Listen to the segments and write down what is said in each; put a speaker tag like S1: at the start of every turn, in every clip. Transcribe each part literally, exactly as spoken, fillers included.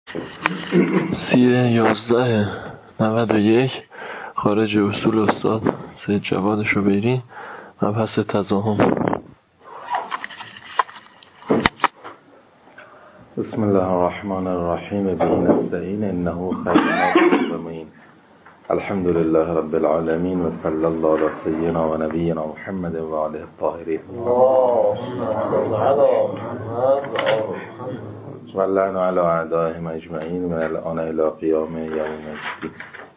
S1: سی یازده نود و یک خارج اصول استاد سید جواد شبیری مبحث تضاهم.
S2: بسم الله الرحمن الرحیم به نستعین انه خیر و معین. الحمد لله رب العالمین و صلی الله علی سیدنا و نبینا محمد و آله الطاهرین. و اللعن علی اعدائهم اجمعین من الان الی قیام یوم الدین.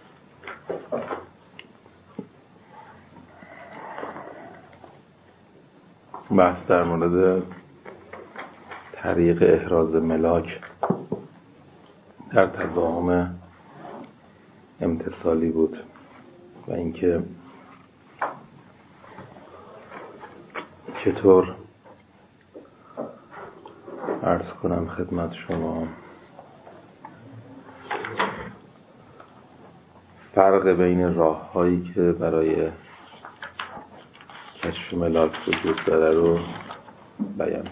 S2: بحث در مورد طریق احراز ملاک در تضاهم امتصالی بود و اینکه چطور عرض کنم خدمت شما فرق بین راه هایی که برای کشف ملاک وجود داره رو بیان.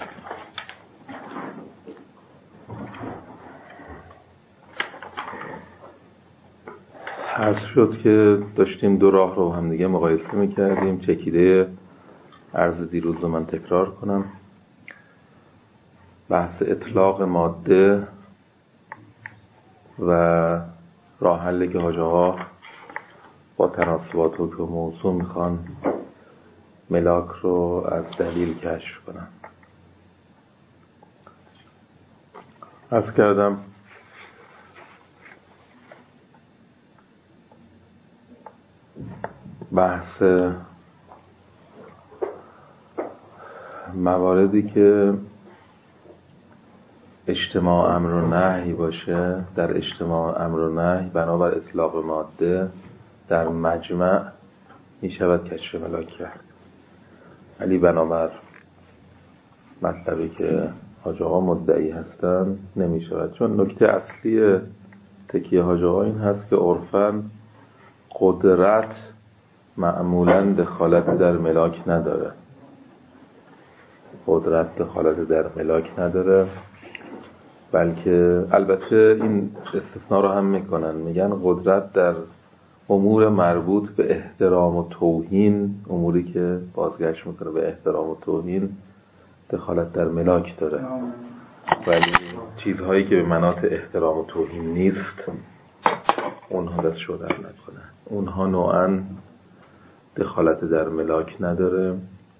S2: عرض شد که داشتیم دو راه رو هم دیگه مقایسه میکردیم. چکیده عرض دیروز رو من تکرار کنم. بحث اطلاق ماده و راه حلی که حاجه ها با تناسبات حکم موضوع میخوان ملاک رو از دلیل کشف کنن. عرض کردم بحث مواردی که اجتماع امر و نهی باشه، در اجتماع امر و نهی بنابر اطلاق ماده در مجمع می شود کشف ملاک کرد، ولی بنابر مطلبی که حاجه ها مدعی هستن نمی شود. چون نکته اصلی تکیه حاجه ها این هست که عرفاً قدرت معمولاً دخالت در ملاک نداره. قدرت دخالت در ملاک نداره، بلکه البته این استثناء رو هم میکنن، میگن قدرت در امور مربوط به احترام و توهین، اموری که بازگشت میکنه به احترام و توهین، دخالت در ملاک داره، ولی چیزهایی که به مناط احترام و توهین نیست اونها دست شدن نکنه، اونها نوعاً دخالت در ملاک نداره.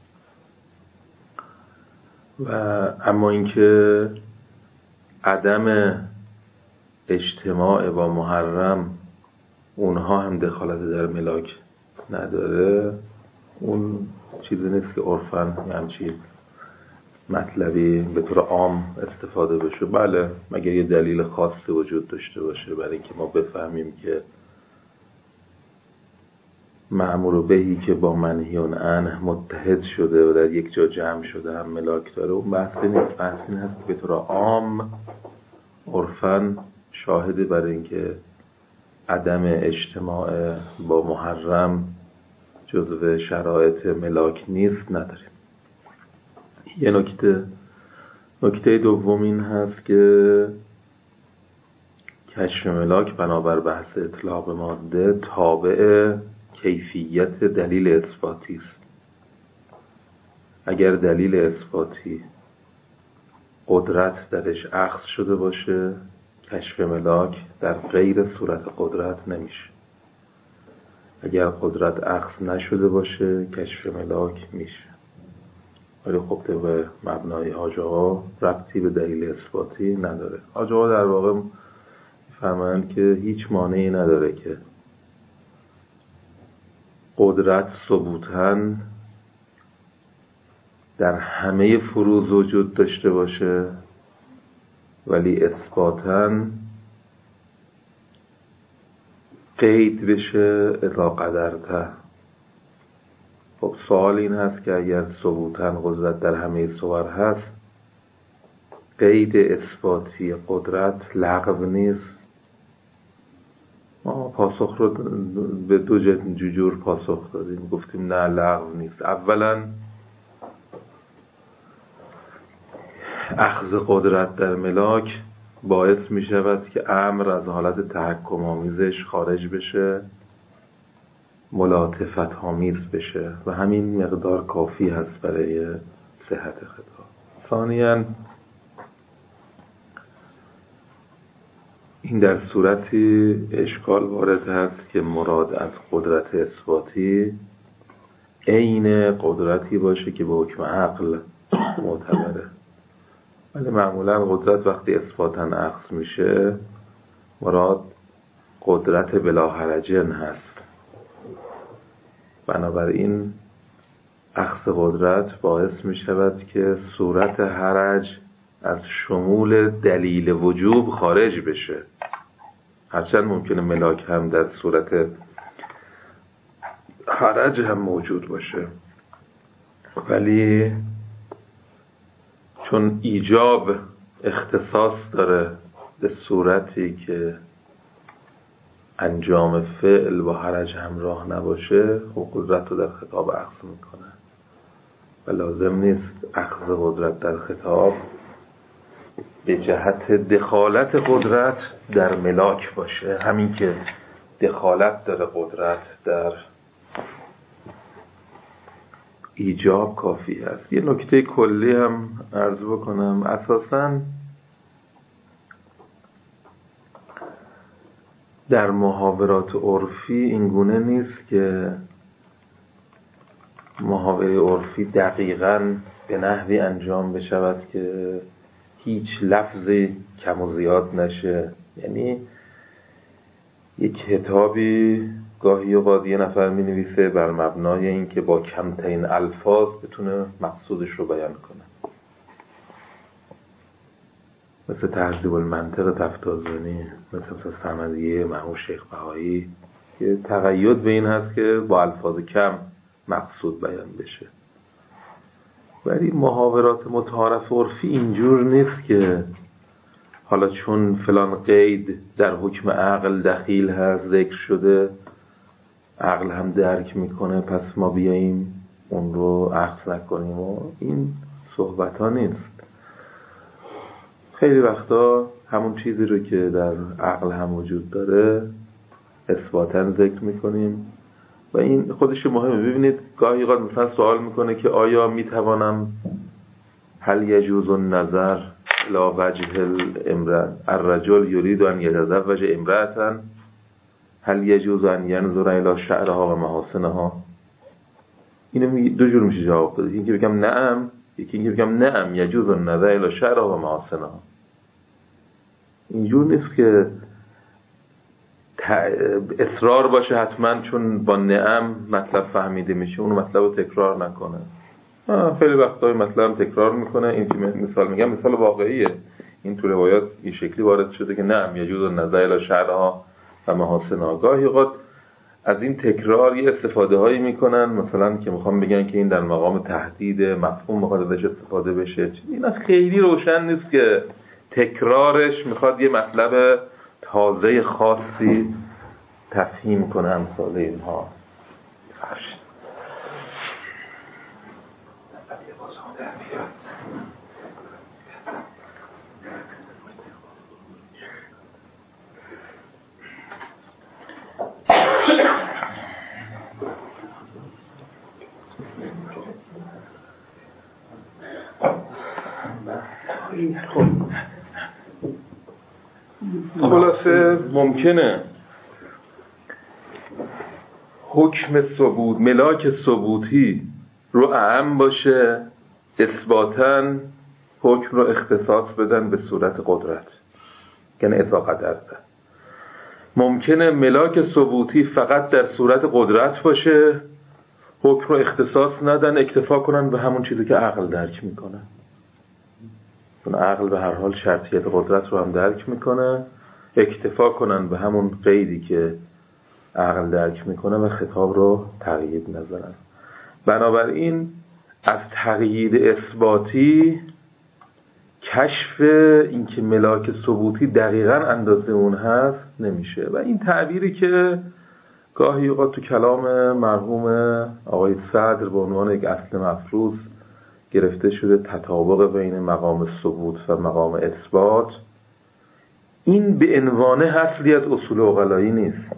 S2: و اما اینکه عدم اجتماع با محرم اونها هم دخالت در ملاک نداره، اون چیزی نیست که عرفاً یعنی چی مطلبی به طور عام استفاده بشه. بله مگر یه دلیل خاصی وجود داشته باشه برای اینکه ما بفهمیم که مأمور بهی که با منهی عنه متحد شده و در یک جا جمع شده هم ملاک داره، اون بحثی نیست. بحث این هست که به طور عام عرفاً شاهده برای اینکه عدم اجتماع با محرم جزو شرایط ملاک نیست نداریم. یه نکته نکته دوم این هست که کشف ملاک بنابر بحث اطلاق ماده تابع کیفیت دلیل اثباتی است. اگر دلیل اثباتی قدرت درش اخذ شده باشه، کشف ملاک در غیر صورت قدرت نمیشه. اگر قدرت اخذ نشده باشه کشف ملاک میشه. ولی خب طبق مبنای حاجه ها ربطی به دلیل اثباتی نداره. حاجه ها در واقع فرمایند که هیچ مانعی نداره که قدرت ثبوتاً در همه فروض وجود داشته باشه، ولی اثباتاً قید بشه اذا قدرته. خب سوال این هست که اگر ثبوتاً قدرت در همه صور هست، قید اثباتی قدرت لغو نیست؟ ما پاسخ رو به دو جور پاسخ دادیم، گفتیم نه لغو نیست. اولا اخذ قدرت در ملاک باعث می شود که امر از حالت تحکم آمیزش خارج بشه، ملاطفت آمیز بشه و همین مقدار کافی هست برای صحت خطاب. ثانیاً این در صورتی اشکال وارد هست که مراد از قدرت اثباتی عین قدرتی باشه که به حکم عقل معتبره، ولی معمولا قدرت وقتی اثباتاً اخذ میشه مراد قدرت بلاهرجن هست. بنابراین اخذ قدرت باعث می شود که صورت حرج از شمول دلیل وجوب خارج بشه، هرچند ممکنه ملاک هم در صورت حرج هم موجود باشه، ولی چون ایجاب اختصاص داره به صورتی که انجام فعل با حرج همراه نباشه، خب قدرت رو در خطاب اخذ میکنه و لازم نیست اخذ قدرت در خطاب به جهت دخالت قدرت در ملاک باشه. همین که دخالت داره قدرت در ایجاب کافی است. یه نکته کلی هم عرض بکنم، اساساً در محاورات عرفی اینگونه نیست که محاوره عرفی دقیقاً به نحوی انجام بشود که هیچ لفظی کم و زیاد نشه. یعنی یک کتابی گاهی اوقات یه نفر می نویسه بر مبنای این که با کمترین الفاظ بتونه مقصودش رو بیان کنه، مثل تهذیب المنطق تفتازانی، مثل مثل صمدیه مرحوم شیخ بهایی که تقید به این هست که با الفاظ کم مقصود بیان بشه. ولی محاورات متعارف عرفی اینجور نیست که حالا چون فلان قید در حکم عقل دخیل هست، ذکر شده، عقل هم درک میکنه، پس ما بیاییم اون رو اخذ نکنیم و این صحبت ها نیست. خیلی وقتا همون چیزی رو که در عقل هم وجود داره اثباتاً ذکر میکنیم و این خودش مهمه. ببینید گاهی اوقات مثلا سوال میکنه که آیا میتوانم هل یجوز النظر الی وجه الامرأة الرجل یرید ان یتزوج امرأة هل یجوز ان ینظر الی شعرها و محاسنها؟ اینو دو جور میشه جواب داد. یکی بگم نعم، یکی اینکه بگم نعم یجوز النظر الی شعرها و محاسنها. اینجور نیست که اصرار باشه حتما چون با نعم مطلب فهمیده میشه اون مطلب رو تکرار نکنه. خیلی وقتا مطلب تکرار میکنه. این که مثال میگم مثال واقعیه، این تو روایات این شکلی وارد شده که نعم یجوز النظر الی شعرها و محاسنها. گاهی اوقات از این تکرار یه استفاده هایی میکنن، مثلا که میخوام بگن که این در مقام تهدید مفهوم میخواد ازش استفاده بشه. این خیلی روشن نیست که تکرارش میخواد یه مطلب تازه خاصی تفهیم کنه. امثال اینها خلاصه ممکنه حکم ثبوت ملاک ثبوتی رو اعم باشه، اثباتاً حکم رو اختصاص بدن به صورت قدرت، یعنی اذا قدرت. ممکنه ملاک ثبوتی فقط در صورت قدرت باشه، حکم رو اختصاص ندن، اکتفا کنن به همون چیزی که عقل درک میکنه. چون عقل به هر حال شرطیت قدرت رو هم درک میکنه، اکتفا کنن به همون قیدی که عقل درک میکنه و خطاب رو تقیید نظرن. بنابراین از تقیید اثباتی کشف این که ملاک ثبوتی دقیقاً اندازه اون هست نمیشه. و این تعبیری که گاهی اوقات تو کلام مرحوم آقای صدر به عنوان یک اصل مفروض گرفته شده، تطابق بین مقام ثبوت و مقام اثبات، این به عنوان اصلی از اصول عقلایی نیست.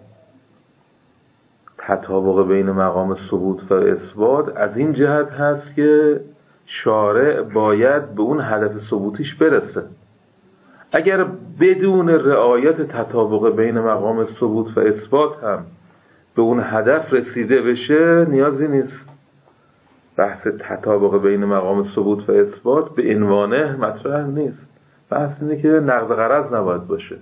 S2: تطابق بین مقام ثبوت و اثبات از این جهت هست که شارع باید به اون هدف ثبوتیش برسه. اگر بدون رعایت تطابق بین مقام ثبوت و اثبات هم به اون هدف رسیده بشه نیازی نیست. بحث تطابق بین مقام ثبوت و اثبات به عنوانه مطرح نیست. بحث اینه که نقض غرض نباید باشه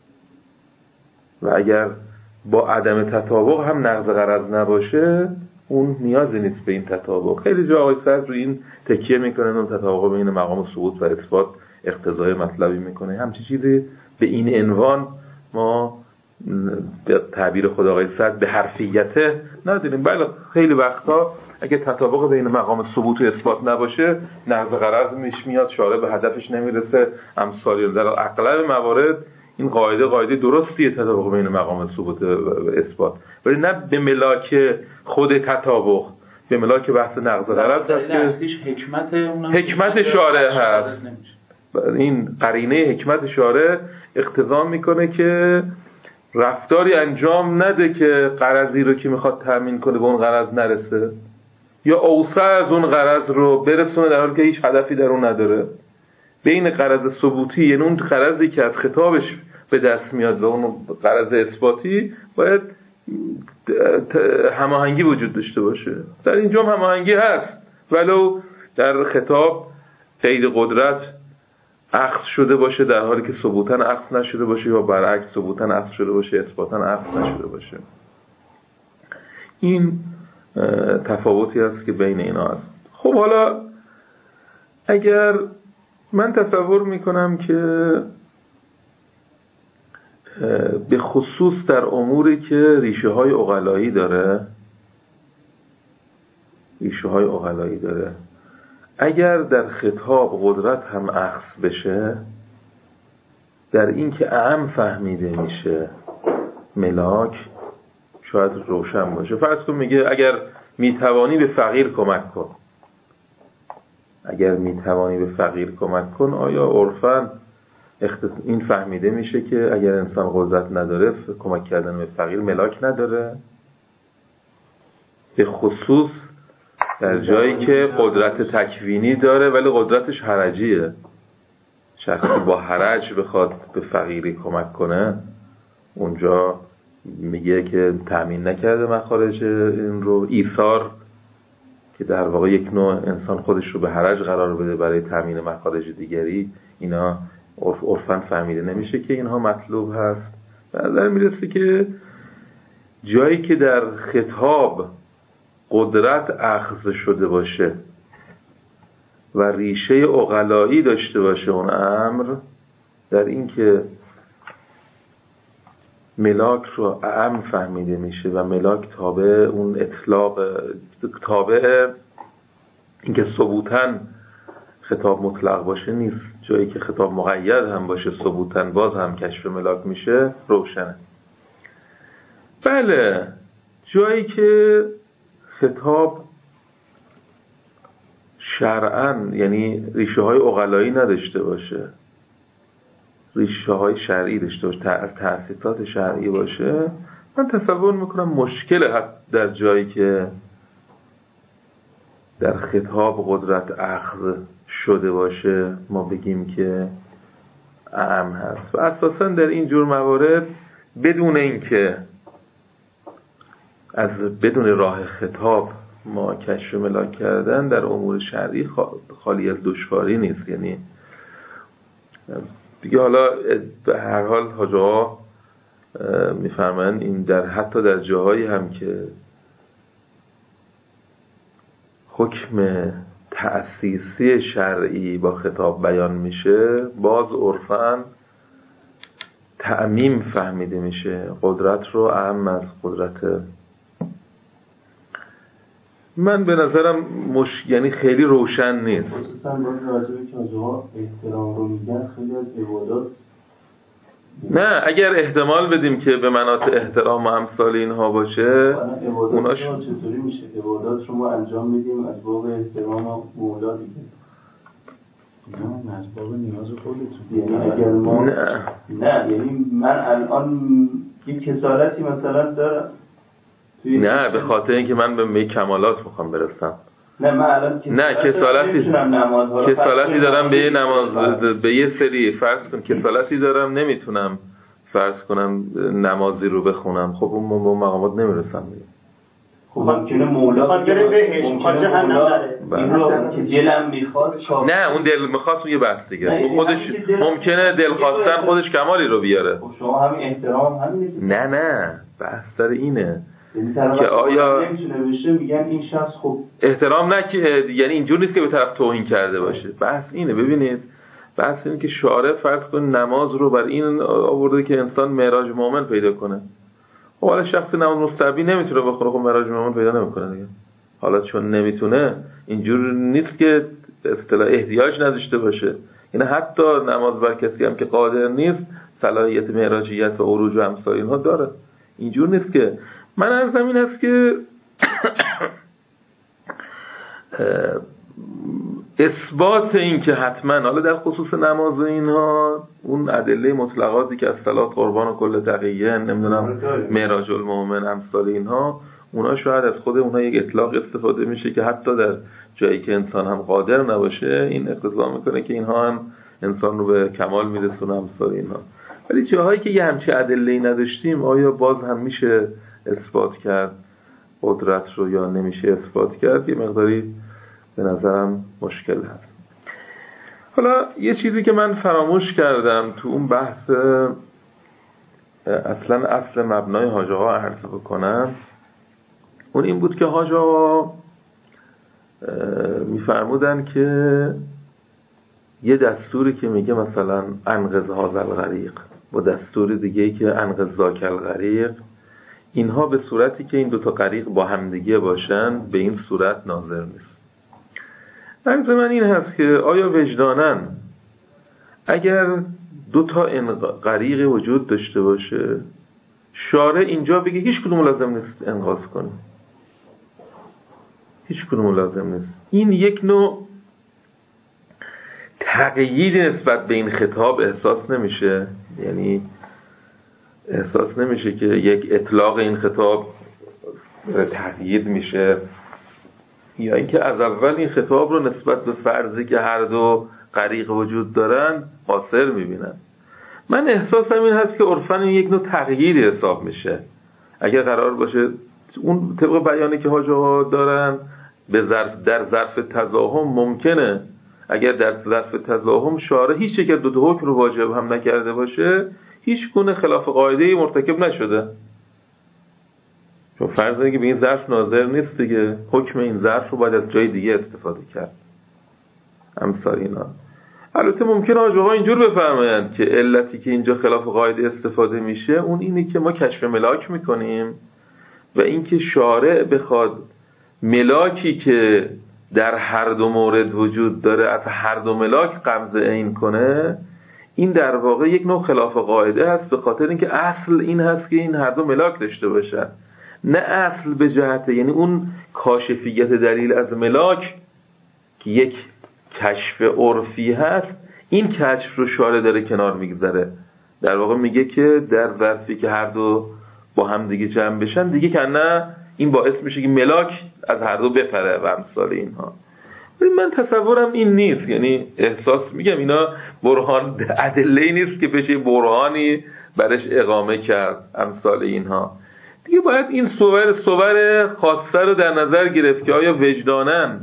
S2: و اگر با عدم تطابق هم نقض غرض نباشه اون نیازی نیست به این تطابق. خیلی جا آقای صدر رو این تکیه میکنه، اون تطابق بین مقام ثبوت و اثبات اقتضای مطلبی میکنه. همچین چیزی به این عنوان ما به تعبیر خود آقای صدر به حرفیته نداریم. بله خیلی وقتا اگه تطابق بین مقام ثبوت و اثبات نباشه نقض غرض میش میاد، شارع به هدفش نمیرسه. امثال در اغلب موارد این قاعده قاعده درستیه، تطابق بین مقام ثبوت و اثبات، ولی نه به ملاک خود تطابق، به ملاک بحث نقض غرض هست که
S3: حکمت
S2: حکمت شارع هست. این قرینه حکمت شارع اقتضا میکنه که رفتاری انجام نده که غرضی رو که میخواد تامین کنه به اون غرض نرسه، یا اوسع از اون غرض رو برسونه در حالی که هیچ هدفی در اون نداره. بین غرض ثبوتی یعنی اون غرضی که از خطابش به دست میاد و اون غرض اثباتی باید هماهنگی وجود داشته باشه. در اینجا هم هماهنگی هست، ولو در خطاب قید قدرت اخذ شده باشه در حالی که ثبوتاً اخذ نشده باشه، یا برعکس ثبوتاً اخذ شده باشه اثباتاً اخذ نشده باشه. این تفاوتی هست که بین اینا هست. خب حالا اگر من تصور میکنم که به خصوص در اموری که ریشه های عقلایی داره ریشه های عقلایی داره اگر در خطاب قدرت هم اخذ بشه، در این که اعم فهمیده میشه ملاک شاید روشن باشه. فرض کن میگه اگر میتوانی به فقیر کمک کن. اگر میتوانی به فقیر کمک کن، آیا عرفاً این فهمیده میشه که اگر انسان قدرت نداره کمک کردن به فقیر ملاک نداره؟ به خصوص در جایی که قدرت تکوینی داره ولی قدرتش حرجیه. شخصی با حرج بخواد به فقیری کمک کنه، اونجا میگه که تأمین نکرده مخارج این رو. ایثار که در واقع یک نوع انسان خودش رو به حرج قرار بده برای تأمین مخارج دیگری، اینا عرفاً فهمیده نمیشه که اینها مطلوب هست. به نظر میرسه که جایی که در خطاب قدرت اخذ شده باشه و ریشه عقلایی داشته باشه اون امر، در این که ملاک رو اعم فهمیده میشه و ملاک تابع اون اطلاق، تابع این که ثبوتاً خطاب مطلق باشه نیست. جایی که خطاب مقید هم باشه ثبوتاً باز هم کشف ملاک میشه، روشنه. بله جایی که خطاب شرعاً یعنی ریشه های عقلایی نداشته باشه، ریشه های شرعی داشته باشه، از تأسیسات شرعی باشه، من تصور میکنم مشکل در جایی که در خطاب قدرت اخذ شده باشه ما بگیم که اعم هست. و اساساً در این جور موارد بدون اینکه از بدون راه خطاب ما کشف ملاک کردن در امور شرعی خالی از دشواری نیست. یعنی دیگه حالا به هر حال حاج آقا میفرمایند این در حتی در جاهایی هم که حکم تأسیسی شرعی با خطاب بیان میشه، باز عرفاً تعمیم فهمیده میشه قدرت رو اعم از قدرت. من به نظرم مش... یعنی خیلی روشن نیست.
S3: خصوصا باید راجبه که آجاها احترام رو میگن خیلی از عبادات.
S2: نه اگر احتمال بدیم که به مناط احترام و امثال اینها باشه،
S3: اوناش چطوری میشه عبادات رو ما انجام میدیم از باب احترام و مولا دیگه؟ نه از باب نیاز خودتون. یعنی اگر ما
S2: نه
S3: نه یعنی من الان یک کسالتی مثلا دارم
S2: نه به خاطر اینکه من به می کمالات میخوام برسم.
S3: نه من الان
S2: نه کسالتی کسالتی دارم به یه نماز به یه سری فرض کن کسالتی دارم نمیتونم فرض کنم نمازی رو بخونم. خب اون مقامات نمیرسم دیگه.
S3: خب ممکنه مولا
S4: بخواد بره بهش میخواد جهنم بره
S3: این رو که دلم میخواست.
S2: نه اون دل میخواست اون یه بحث دیگه. خودش ممکنه دل خواستن خودش کمالی رو بیاره.
S3: خب شما همین احترام همینه.
S2: نه نه بحث سر اینه
S3: که آیا نمیتونه بشه میگن این شخص خب
S2: احترام نه که یعنی اینجور نیست که به طرف توهین کرده باشه. بحث اینه ببینید بحث اینه که شارع فرض کن نماز رو بر این آورده که انسان معراج مومن پیدا کنه. خب حالا شخص نماز مستحبی نمیتونه بخونه خب معراج مومن پیدا نمیکنه دیگه. حالا چون نمیتونه اینجور نیست که به اصطلاح احتیاج نداشته باشه. یعنی حتی نماز بر کسی هم که قادر نیست صلاحیت معراجیت و عروج و امثال اینها داره. اینجور نیست که من از زمین هست که اثبات این که حتما حالا در خصوص نماز اینها اون ادله مطلقاتی که از صلات قربان و کل تقیه نمیدونم معراج المومن امثال اینها اونا شاید از خود اونها یک اطلاق استفاده میشه که حتی در جایی که انسان هم قادر نباشه این اقتضا میکنه که اینها هم انسان رو به کمال میرسونه امثال اینها. ولی جاهایی که یه همچین ادله‌ای نداشتیم آیا باز هم میشه اثبات کرد قدرت رو یا نمیشه اثبات کرد؟ یه مقداری به نظرم مشکل هست. حالا یه چیزی که من فراموش کردم تو اون بحث اصلا اصل مبنای حاج آقا عرض بکنم اون این بود که حاج آقا میفرمودن که یه دستوری که میگه مثلا انقذ هذا الغریق و دستور دیگه‌ای که انقذ ذاک الغریق اینها به صورتی که این دوتا غریق با همدیگه باشن به این صورت ناظر نیست. عرض من این هست که آیا وجدانن اگر دوتا غریق وجود داشته باشه شارع اینجا بگه هیچ کدوم لازم نیست انقاذ کنه هیچ کدوم لازم نیست، این یک نوع تقیید نسبت به این خطاب احساس نمیشه؟ یعنی احساس نمیشه که یک اطلاق این خطاب تقیید میشه یا اینکه از اول این خطاب رو نسبت به فرضی که هر دو غریق وجود دارن قاصر میبینن؟ من احساسم این هست که عرفاً این یک نوع تقیید حساب میشه. اگر قرار باشه اون طبق بیانی که حاج آقا دارن به ظرف در ظرف تزاحم ممکنه اگر در ظرف تزاحم شارع هیچ یک از دو تا حکم رو واجب هم نکرده باشه هیچ گونه خلاف قاعده مرتکب نشده، چون فرض اینه که به این ظرف ناظر نیست دیگه، حکم این ظرف رو باید از جای دیگه استفاده کرد امثال اینا. البته ممکنه حاج آقا اینجور بفرمایند که علتی که اینجا خلاف قاعده استفاده میشه اون اینه که ما کشف ملاک میکنیم و اینکه شارع بخواد ملاکی که در هر دو مورد وجود داره از هر دو ملاک قبضه عین کنه این در واقع یک نوع خلاف قاعده هست، به خاطر اینکه اصل این هست که این هر دو ملاک داشته باشن، نه اصل به جهت یعنی اون کاشفیت دلیل از ملاک که یک کشف عرفی هست این کشف رو شارع داره کنار میگذاره، در واقع میگه که در ظرفی که هر دو با هم دیگه جمع بشن دیگه که نه این باعث میشه که ملاک از هر دو بپره و امثال اینها. من تصورم این نیست، یعنی احساس میگم اینا برهان ادله‌ای نیست که بشه برهانی برش اقامه کرد امثال اینها. دیگه باید این صور صور خاصه رو در نظر گرفت که آیا وجدانن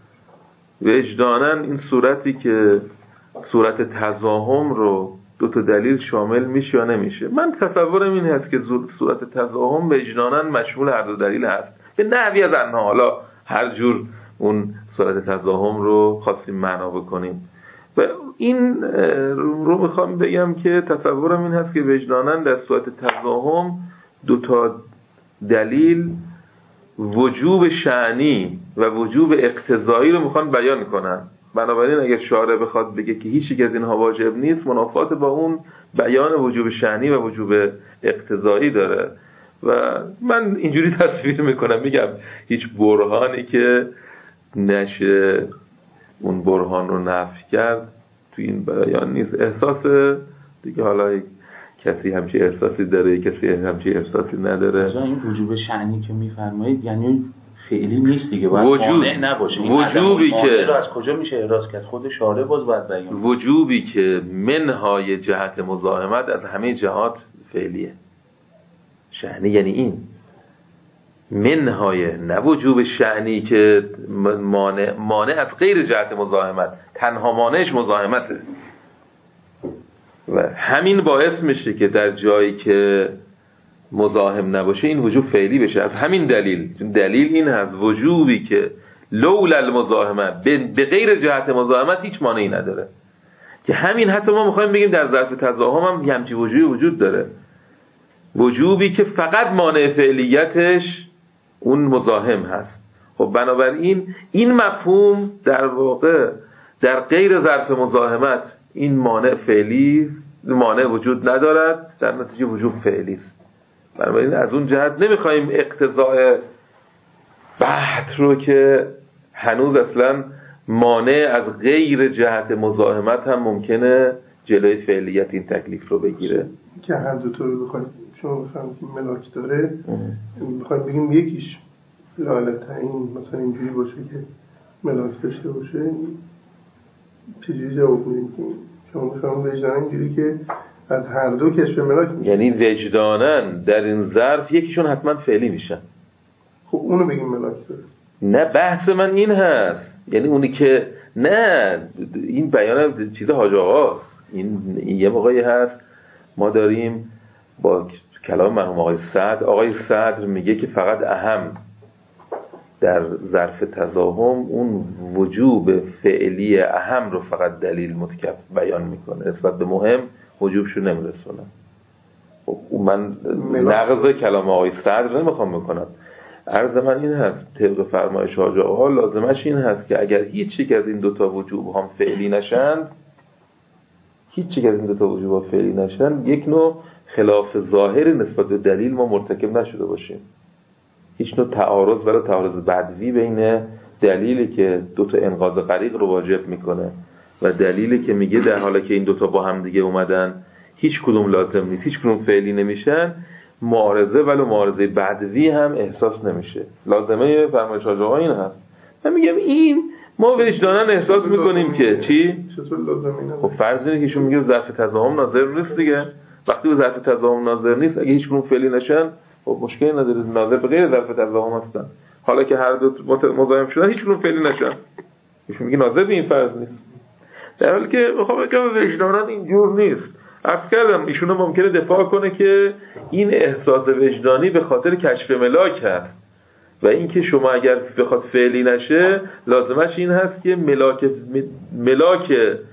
S2: وجدانن این صورتی که صورت تزاحم رو دو تا دلیل شامل میشه یا نمیشه. من تصورم این هست که صورت تزاحم وجدانن مشمول هر دو دلیل هست به نحوی از انها، حالا هر جور اون صورت تزاحم رو خواستیم معنا بکنیم و این رو میخوام بگم که تصورم این هست که وجدانن در صورت تزاحم دو تا دلیل وجوب شأنی و وجوب اقتضایی رو میخوان بیان کنن. بنابراین اگر شارع بخواد بگه که هیچ یک از اینها واجب نیست منافات با اون بیان وجوب شأنی و وجوب اقتضایی داره و من اینجوری تصویر میکنم، میگم هیچ برهانی که نشه اون برهان رو نفی کرد تو این بیان نیست. احساس دیگه حالا کسی همچی احساسی داره، کسی همچی احساسی نداره.
S5: این وجوب شأنی که میفرمایید یعنی فعلی نیست دیگه، باید
S2: وجود
S5: مانع نباشه. این
S2: وجوبی که
S5: از کجا میشه احراز کرد؟ خود شارع باز باید بیان.
S2: وجوبی که منهای جهت مزاحمت از همه جهات فعلیه. شأنی یعنی این منهای، نه وجوب شأنی که مانع مانع از غیر جهت مزاحمت، تنها مانعش مزاحمته و همین باعث میشه که در جایی که مزاحم نباشه این وجوب فعلی بشه. از همین دلیل، دلیل این هست وجوبی که لولا المزاحمه به غیر جهت مزاحمت هیچ مانعی نداره، که همین حتی ما میخوایم بگیم در ظرف تزاحم هم همچین وجوبی وجود داره، وجوبی که فقط مانع فعلیتش اون مزاحم هست. خب بنابراین این مفهوم در واقع در غیر ظرف مزاحمت این مانع فعلی مانع وجود ندارد، در نتیجه وجوب فعلی است. بنابراین از اون جهت نمیخوایم اقتضاء بحث رو که هنوز اصلا مانع از غیر جهت مزاحمت هم ممکنه جلوی فعلیت این تکلیف رو بگیره
S6: که هر دو تا رو بخوایم شما بفهمید که ملاک داره، بخوایم بگیم یکیش لالت این مثلا اینجوری باشه که ملاک داشته باشه، چجوری جواب میدیم که شما بفهمید وجدانن اینجوری که از هر دو کشف ملاک میشه؟
S2: یعنی وجدانن در این ظرف یکیشون حتما فعلی میشن.
S6: خب اونو بگیم ملاک داره.
S2: نه بحث من این هست، یعنی اونی که نه این بیان چیز حاج آقاست. این, این یه موقعی هست ما داریم با کلام مرحوم آقای سعد، آقای سعد میگه که فقط اهم در ظرف تزاحم اون وجوب فعلی اهم رو فقط دلیل متکف بیان میکنه، نسبت به مهم وجوبشو نمیرسونه. خب من نقض کلام آقای سعد رو نمیخوام بکنم. عرض من این هست طبق فرمایش حاج آقا لازمش این هست که اگر هیچ یک از این دوتا وجوب هم فعلی نشن، هیچ یک از این دوتا وجوب هم فعلی نشن، یک نوع خلاف ظاهری نسبت به دلیل ما مرتکب نشده باشیم. هیچ نوع تعارض ولی تعارض بدوی بین دلیلی که دوتا انقاذ غریق رو واجب میکنه و دلیلی که میگه در حالی که این دوتا با هم دیگه اومدن هیچ کدوم لازم نیست، هیچ کدوم فعلی نمیشن، معارضه ولی معارضه بدوی هم احساس نمیشه. لازمه فرمایش حاج آقا این هست. من میگم این ما وجدانن احساس میکنیم که چی؟
S6: چطور لازمه اینه؟
S2: خب فرض اینه که شما میگه ظرف تزاحم ناظر نیست دیگه. وقتی به ظرف تزاحم ناظر نیست، اگه هیچ کدوم فعلی نشن خب مشکلی نداره، ناظر به غیر ظرف تزاحم هستن. حالا که هر دو مزاحم شدن هیچ کدوم فعلی نشن، ایشون میگه ناظر به این فرض نیست، در حالی که میخوام بگم وجدانن اینجور نیست. عرض کردم ایشون ممکنه دفاع کنه که این احساس وجدانی به خاطر کشف ملاک هست و اینکه شما اگر بخواد فعلی نشه لازمش این هست که ملاک ملاک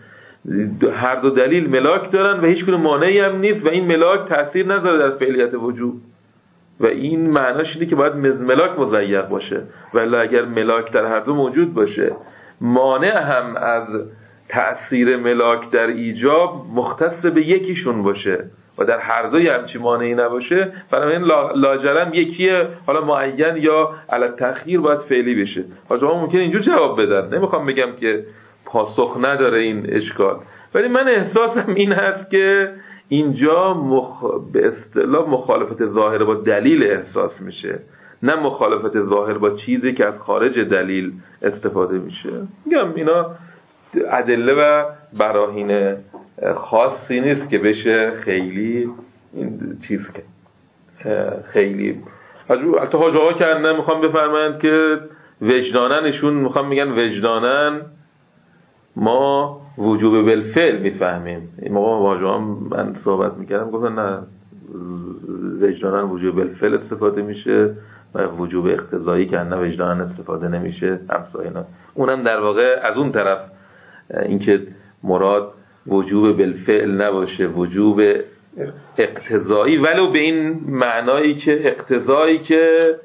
S2: هر دو دلیل ملاک دارن و هیچ کدوم مانعی هم نیست و این ملاک تأثیر نداره در فعلیت وجود و این معناش اینه که باید ملاک مضیق باشه. ولی اگر ملاک در هر دو موجود باشه، مانع هم از تأثیر ملاک در ایجاب مختص به یکیشون باشه و در هر دوی همچی مانعی نباشه، بنابراین لاجرم یکیه حالا معین یا علی تأخیر باید فعلی بشه. حاج آقا ممکنه اینجور جواب بدن، نمیخوام بگم که پاسخ نداره این اشکال، ولی من احساسم این هست که اینجا مخ... به اصطلاح مخالفت ظاهر با دلیل احساس میشه، نه مخالفت ظاهر با چیزی که از خارج دلیل استفاده میشه. میگم اینا ادله و براهین خاصی نیست که بشه خیلی این چیز که خیلی حتی حاج آقا که نه میخوام بفرمایند که وجدانن، ایشون میخوام میگن وجدانن ما وجوب بالفعل میفهمیم. این موقع حاج آقا من صحبت میکردم گفتن نه وجدانن وجوب بالفعل استفاده میشه و وجوب اقتضایی که نه وجدانن استفاده نمیشه همسایه اینا. اونم در واقع از اون طرف اینکه مراد وجوب بالفعل نباشه، وجوب اقتضایی، ولو به این معنایی که اقتضایی که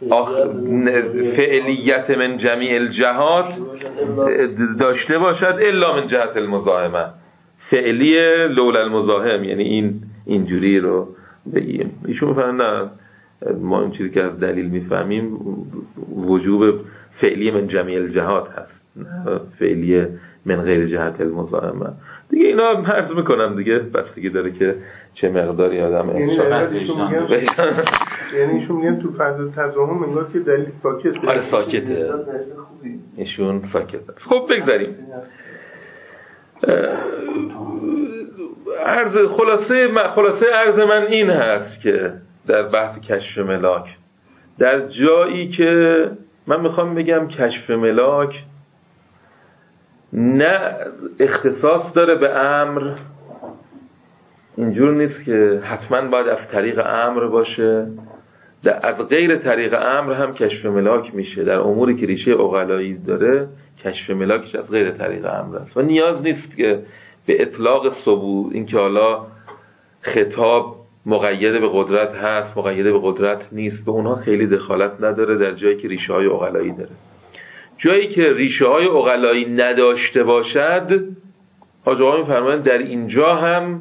S2: فعلیت من جمیع الجهات داشته باشد الا من جهت المزاحمه، فعلی لولا المزاحم، یعنی این اینجوری رو بگیم. ایشون میفهمن نه ما این چیزی که از دلیل میفهمیم وجوب فعلی من جمیع الجهات هست. فعلی من غیر جهت المزاحمه دیگه. اینا عرض میکنم دیگه، بستگی داره که چه مقداری آدم
S6: احساس یعنی ایشون میگن تو فرض تضامن انگار که دلیل ساکته.
S2: آره ساکته، ایشون ساکته. خب بگذاریم. عرض خلاصه خلاصه عرض من این هست که در بحث کشف ملاک، در جایی که من میخوام بگم کشف ملاک نه اختصاص داره به امر، اینجور نیست که حتما باید از طریق امر باشه، در از غیر طریق امر هم کشف ملاک میشه. در اموری که ریشه عقلایی داره کشف ملاکش از غیر طریق امر است و نیاز نیست که به اطلاق ثبوت، این که حالا خطاب مقید به قدرت هست مقید به قدرت نیست، به اونها خیلی دخالت نداره در جایی که ریشه های عقلایی داره. جایی که ریشه های عقلایی نداشته باشد، حاج آقا می‌فرمایند در اینجا هم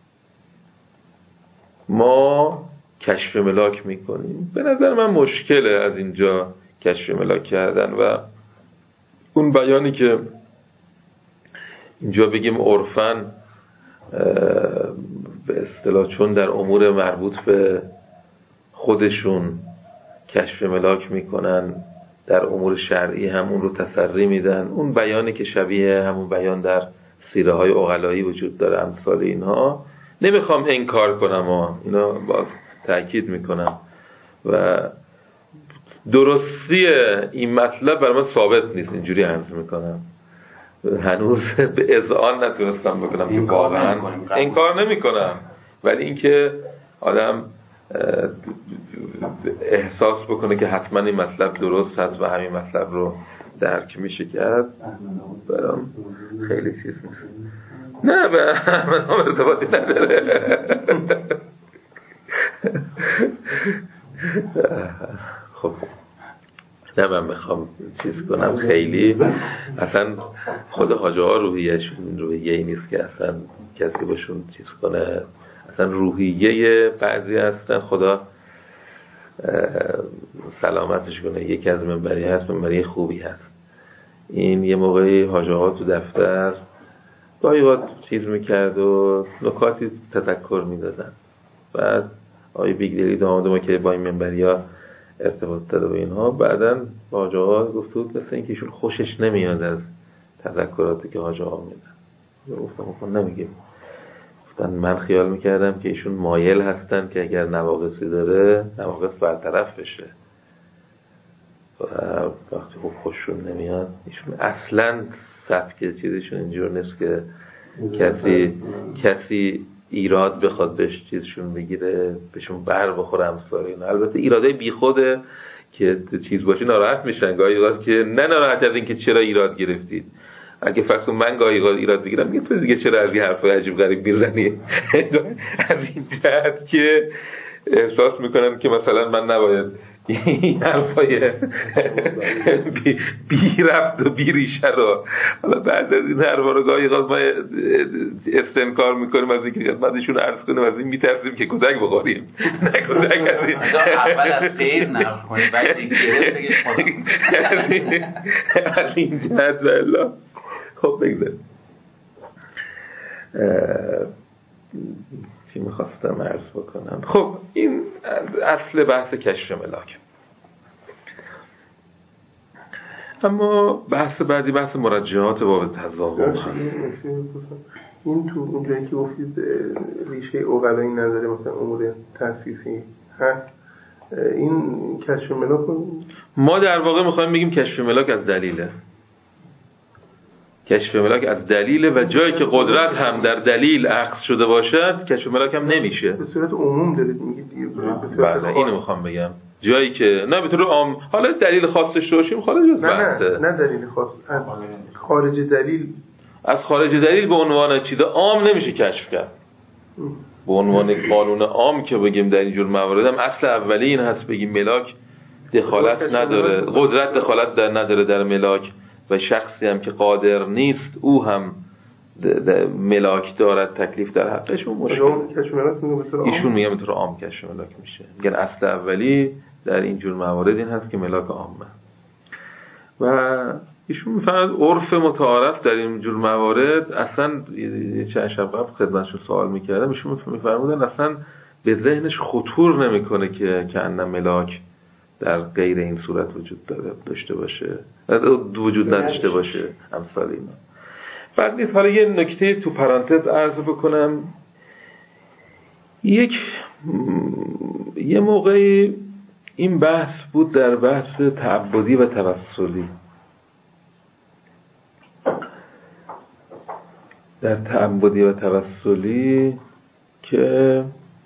S2: ما کشف ملاک میکنیم. به نظر من مشکله از اینجا کشف ملاک کردن و اون بیانی که اینجا بگیم عرفاً به اصطلاح چون در امور مربوط به خودشون کشف ملاک میکنن، در امور شرعی هم اون رو تسری میدن، اون بیانی که شبیه همون بیان در سیره های عقلایی وجود داره امثال اینها، نمیخوام انکار کنم ها، اینا باز تأکید میکنم و درستی این مطلب برای من ثابت نیست، اینجوری عرض میکنم، هنوز به اذعان نتونستم بکنم که واقعا انکار نمیکنم، ولی اینکه آدم احساس بکنه که حتما این مطلب درست هست و همین مطلب رو درک میشه کرد، برام خیلی چیز نیست. نه به من هم ارتباطی نداره. خب نه من میخوام چیز کنم خیلی، اصلا خود حاج آقا روحیه‌شون روحیه ای نیست که اصلا کسی باشون چیز کنه، اصلا روحیه بعضی هستن خدا سلامتش کنه، یکی از منبری هست منبری خوبی هست. این یه موقعی حاج آقا تو دفتر گاهی وقت چیز میکرد و نکاتی تذکر میدادن، بعد آقای بیگدلی داماد ما که با این منبری ها ارتباط داره و اینها، بعدن با حاج آقا گفت بود مثل اینکه ایشون خوشش نمیاد از تذکراتی که حاج آقا میدن. گفتم خب نمیگیم، گفتن من خیال میکردم که ایشون مایل هستن که اگر نواقصی داره نواقص برطرف بشه و وقتی خوب خوششون نمیاد، ایشون اصلا سبک چیزشون اینجور نیست که کسی کسی ایراد بخواد بهش چیزشون بگیره بهشون بر بخوره امثال اینا. البته ایراده بی خوده که چیز باشه ناراحت میشن گاهی اوقات، که نه ناراحت از این که چرا ایراد گرفتید، اگه فرض من گاهی اوقات ایراد بگیرم میگه تو دیگه چرا از این حرفای عجیب غریب میزنی، از این جهت که احساس میکنن که مثلا من نباید این حرفای بی, بی ربط و بی ریشه رو، حالا بعد از این حرفا رو گاهی اوقات ما استنکار میکنیم از اینکه خدمتشون عرض کنیم از این میترسیم که کودک بخوریم، نه کودک از این
S5: اول از خیر نقل کنیم بعد دیگه دیگه خودم
S2: از این جهت والله. خب بگذار چی میخواستم عرض بکنم. خب این اصل بحث کشف ملاک. اما بحث بعدی بحث مرجحات باب تضامن هست.
S6: این تو اونجایی که گفتید ریشه عقلایی نداره مثلا امور تأسیسی هست، این کشف ملاک
S2: ما در واقع میخوایم بگیم کشف ملاک از دلیله، کشف ملاک از دلیله و جایی که قدرت هم در دلیل اخذ شده باشد کشف ملاک هم نمیشه.
S6: به صورت عموم دارید میگید دیگه.
S2: بله اینو میخوام بگم، جایی که نه به طور عام، حالا دلیل خاص داشته باشیم خارج از بحثه،
S6: نه نه دلیل خاص، خارج دلیل،
S2: از خارج دلیل به عنوان چیز عام نمیشه کشف کرد. به عنوان قانون عام که بگیم در اینجور موارد هم اصل اولی این هست بگیم ملاک دخالت نداره، قدرت دخالت در نداره در ملاک و شخصی هم که قادر نیست او هم ملاک دارد تکلیف در حقش، اون مشکل. ایشون میگن به طور عام کشف ملاک میشه، میگن اصل اولی در اینجور موارد این هست که ملاک عامه. و ایشون میفرماید عرف متعارف در این جور موارد اصلا چند شب قبل خدمتشون سوال میکردم، ایشون میفرمودن اصلا به ذهنش خطور نمیکنه که کأن ملاک در غیر این صورت وجود داره داشته باشه وجود نداشته باشه امثال اینا. بعد نیست حالا یه نکته تو پرانتز عرض بکنم. یک یه موقعی این بحث بود در بحث تعبدی و توسلی. در تعبدی و توسلی که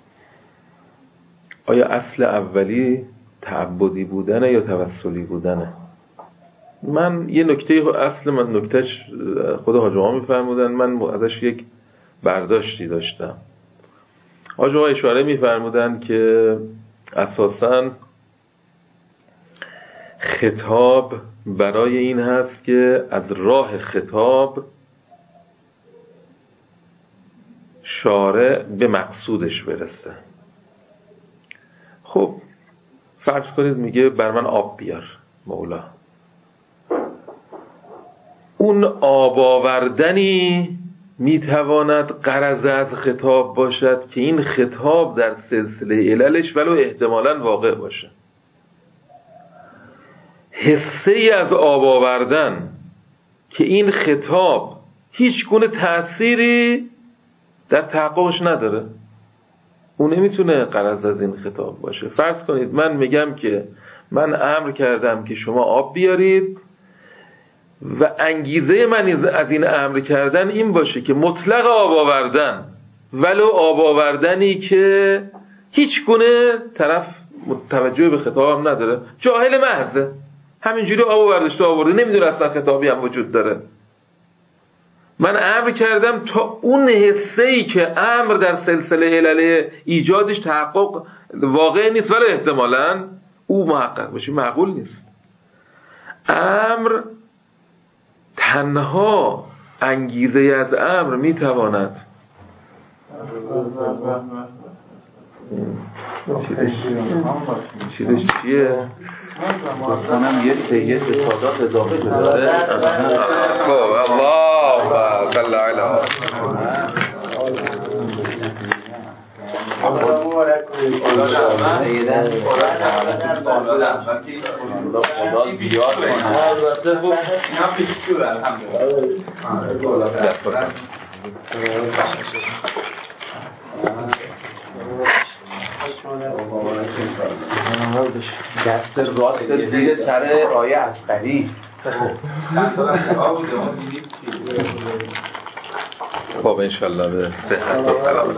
S2: آیا اصل اولی تعبدی بودنه یا توسلی بودنه. من یه نکته اصل من نکتهش خود حاج آقا میفرمودن، من ازش یک برداشتی داشتم. حاج آقا اشاره میفرمودن که اساساً خطاب برای این هست که از راه خطاب شارع به مقصودش برسه. خب فرض کنید میگه بر من آب بیار مولا، اون آب آوردنی میتواند غرض از خطاب باشد که این خطاب در سلسله عللش ولو احتمالاً واقع باشه. حصه ای از آب آوردن که این خطاب هیچ گونه تأثیری در تحققش نداره، اون نمیتونه غرض از این خطاب باشه. فرض کنید من میگم که من امر کردم که شما آب بیارید و انگیزه من از این امر کردن این باشه که مطلق آب آوردن ولو آب آوردنی که هیچ گونه طرف توجه به خطاب هم نداره، جاهل محضه، همینجوری آب آوردشته آورده، نمیدونه اصلا خطابی هم وجود داره. من امر کردم تا اون حصه‌ای که امر در سلسله علل ایجادش تحقق واقع نیست ولی احتمالاً او محقق باشه، معقول نیست. امر تنها انگیزه از امر میتواند چیزش چیه؟
S5: کنم یه سید به سادات اضافه داره.
S2: خب الله صلی علی
S5: خدا بیاد دست راست زیر سر آیه عسقری.
S2: خب انشالله به صحت و سلامت.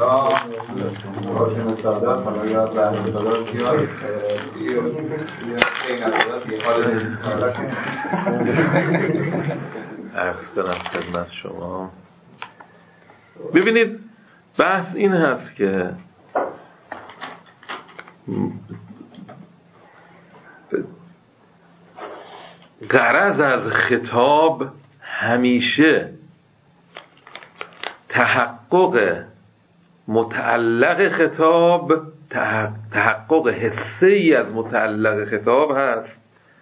S2: عرض کنم خدمت شما. ببینید بحث این هست که غرض از خطاب همیشه تحقق متعلق خطاب، تحقق حصه ای از متعلق خطاب هست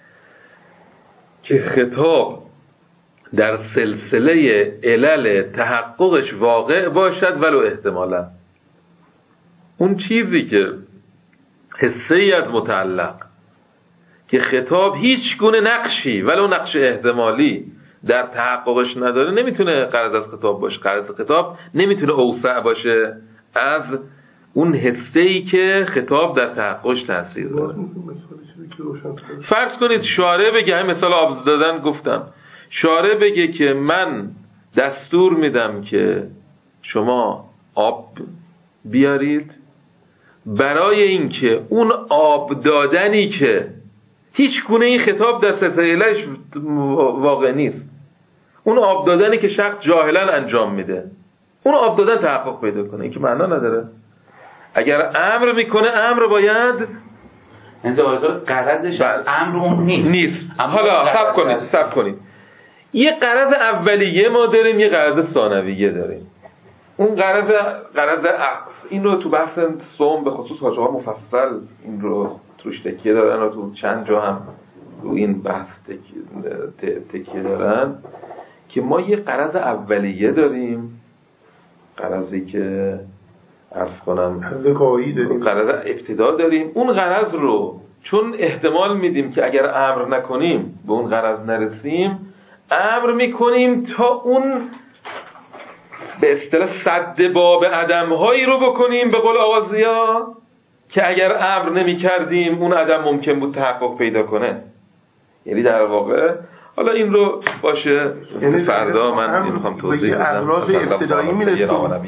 S2: که خطاب در سلسله علل تحققش واقع باشد ولو احتمالا. اون چیزی که حصه ای از متعلق که خطاب هیچ گونه نقشی ولو نقش احتمالی در تحققش نداره نمیتونه غرض از خطاب باشه. غرض خطاب نمیتونه اوسع باشه از اون حسه‌ای که خطاب در تحققش تاثیر داره. فرض کنید شارع بگه، همین مثال آب دادن گفتم، شارع بگه که من دستور میدم که شما آب بیارید برای اینکه اون آب دادنی که هیچ گونه این خطاب در سلسله‌اش واقع نیست، اون آب دادنی که شخص جاهلا انجام میده، اون آب دادن تحقق پیدا کنه، این که معنا نداره. اگر امر میکنه امر باید
S5: یعنی غرضش از امر اون نیست
S2: نیست حالا صبر کنید صبر کنید یه غرض اولیه ما داریم، یه غرض ثانویه داریم. اون غرض غرض عقص این رو تو بحث صوم به خصوص حاج آقا مفصل این رو توش تکیه دادن و تو چند جا هم رو این بحث تکیه دارن که ما یه غرض اولیه داریم، غرضی که عرض کنم
S6: غرض غایی داریم،
S2: غرض ابتدا داریم. اون غرض رو چون احتمال میدیم که اگر امر نکنیم به اون غرض نرسیم، امر میکنیم تا اون به اصطلاح سد باب عدم هایی رو بکنیم به قول آغازیا که اگر امر نمی کردیم اون عدم ممکن بود تحقق پیدا کنه. یعنی در واقع حالا این رو باشه یعنی فردا من میخوام توضیح بدم.
S6: اغراض ابتدایی میرسیم.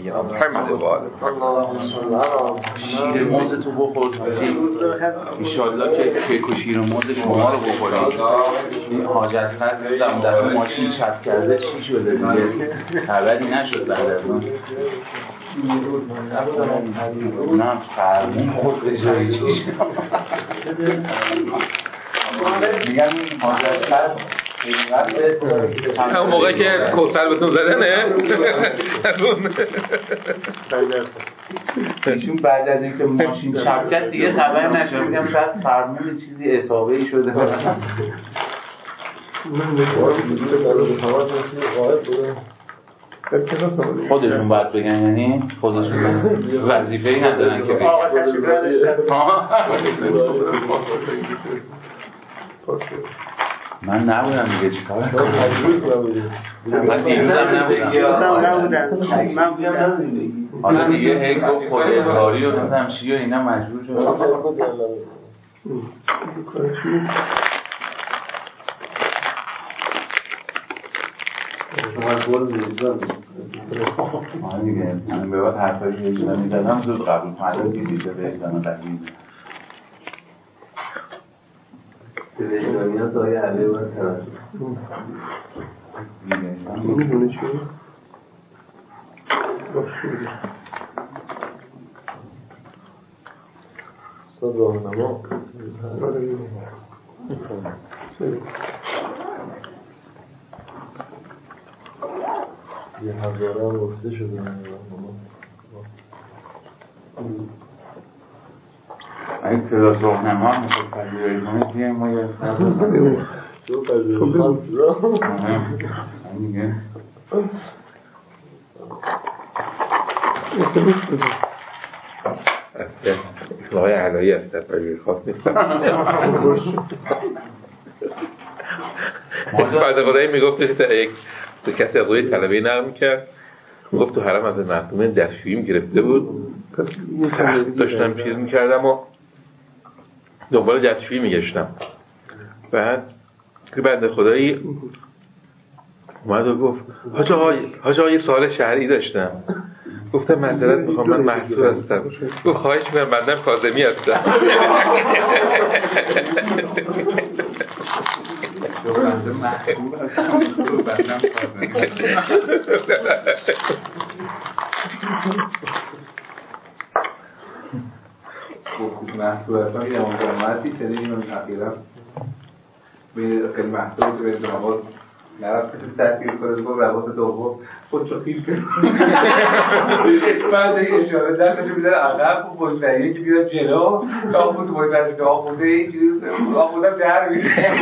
S5: شیر موز تو بخور ایشالله که کیک و شیر موز شما رو بخورید. این حاج اصغر دیدم دفعه ماشین چپ کرده چی شده دیگه خبری نشد بعد از اون. نه فرمون خود به جایی چی شد میگم این حاج اصغر
S2: همون موقعی که کوثر بهتون زده نه
S5: ایشون بعد از اینکه ماشین چپ کرد دیگه خبر نشد. میگم شاید فرمون چیزی اصابه‌ای شده. خودشون باید بگن، یعنی خودشون وظیفه‌ای ندارن که بگن. من نبودم دیگه چیکار کنم؟ من دیروزم نبودم. من بودم. حالا دیگه هی گفت خود اظهاری و نمیدونم چی و اینا مجبور شد. آره دیگه من به بعد حرفایی که ایشون می‌زدم زود قبول کنم دیگه به احتمال قوی
S3: تلویزیونیات های علی باید توجه
S6: میدونه چی؟
S1: استاد راهنما یه هزاره هم گفته شده
S5: اگه کلاس راهنما هم میخواد پذیرایی کنید بیایم ما یه
S1: تو پذیرایی خواست را
S5: دیگه
S2: آقای علایی هستن پذیرایی خواست نیستن. بعد خدایی میگفت یک کسی از روی طلبه نقل میکرد، گفت تو حرم از مخدوم دستشویی گرفته بود، داشتم چیز میکردم و دنبال دستشویی میگشتم. بعد که بعد خدایی اومد و گفت حاج آقای حاج آقای سوال شرعی داشتم. گفتم معذرت میخوام من محصور هستم. گفت خواهش میکنم بنده کاظمی هستم.
S5: بنده محصور هستم بنده کاظمی گفت محصور هستم یه مقامتی چنین اینو اخیرا به خیلی محصور که به جنابات نرفت که تحقیل کنه با روابط دوم خودشو خیل کنه. بعد دیگه اشاره دستشو می‌ذاره عقب و پشتریه که بیاد جلو تا آخود پشتریه که آخوده این چیز آخودم در میره.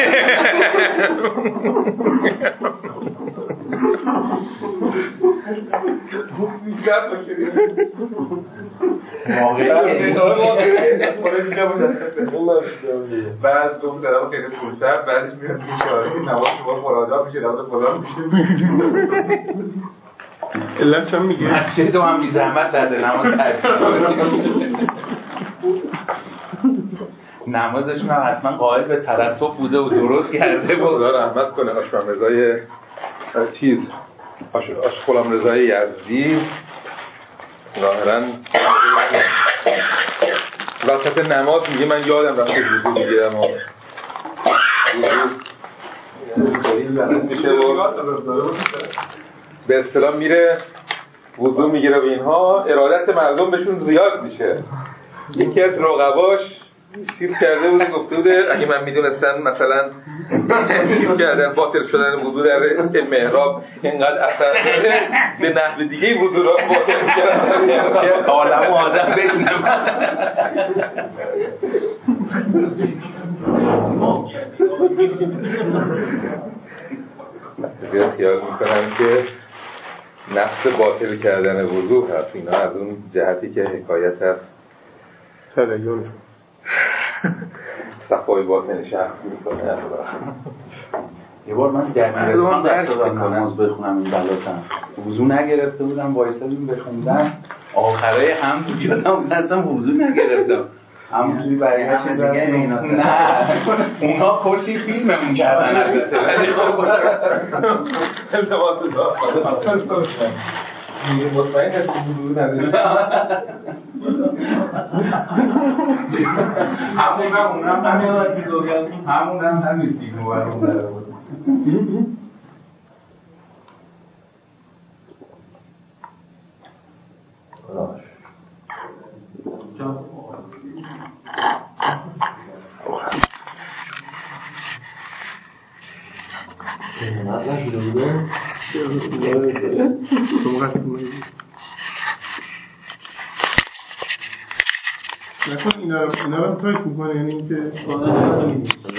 S5: میگم باشید واقعی بعد گفت دارم خیلی پولتر بعدش میاد میشاره نواز شما مراجعه میشه نواز فلان میشه
S6: علت هم میگه
S5: مسجد هم بی زحمت درده نماز ترکیب نمازشون هم حتما قائل به ترتب بوده و درست کرده بود.
S2: خدا رحمت کنه آشرام رضای چیز آش غلام رضای یزدی ظاهراً وسط نماز میگه من یادم رفت وضو میگیرم و وضو میشه و به اصطلاح میره وضو میگیره و اینها ارادت مردم بهشون زیاد میشه. یکی از رقباش چیز کرده بوده گفته بوده اگه من میدونستم مثلا چیز کردن باطل شدن وضو در محراب اینقدر اثر داره به نحو دیگه وضو را باطل کردن
S5: عالم و آدم بشنم
S2: بعضی خیال میکنن که نفس باطل کردن وضوح هست. اینا از اون جهتی که حکایت هست
S6: تدیون
S2: صفای باطن شخص میکنه.
S5: یه بار من دبیرستان رفتم نماز بخونم این بلاسم وضو نگرفته بودم وایسادیم بخوندم آخرای هم یادم اصلا وضو نگرفتم همونجوری برای هر چیز دیگه نه اونا کلی فیلممون کردن البته ولی خب
S2: التماس دار میگه مطمئن هستی وضو نداری
S5: همون هم اونم همون هم همین فیلم رو برمون داره بود.
S6: نکن اینا رو تایپ میکنه یعنی اینکه